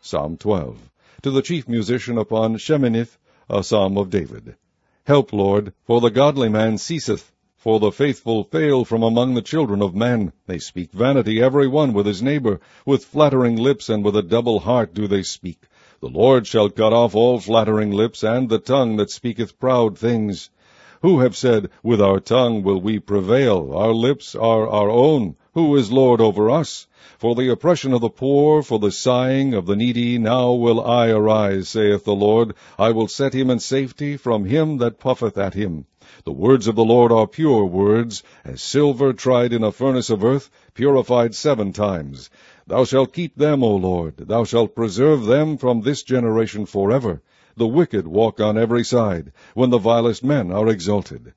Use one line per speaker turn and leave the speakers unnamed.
Psalm 12. To the chief musician upon Sheminith, a psalm of David. Help, Lord, for the godly man ceaseth, for the faithful fail from among the children of men. They speak vanity every one with his neighbor, with flattering lips and with a double heart do they speak. The Lord shall cut off all flattering lips, and the tongue that speaketh proud things. Who have said, With our tongue will we prevail, our lips are our own, who is Lord over us? For the oppression of the poor, for the sighing of the needy, now will I arise, saith the Lord. I will set him in safety from him that puffeth at him. The words of the Lord are pure words, as silver tried in a furnace of earth, purified 7 times. Thou shalt keep them, O Lord, thou shalt preserve them from this generation forever. The wicked walk on every side, when the vilest men are exalted.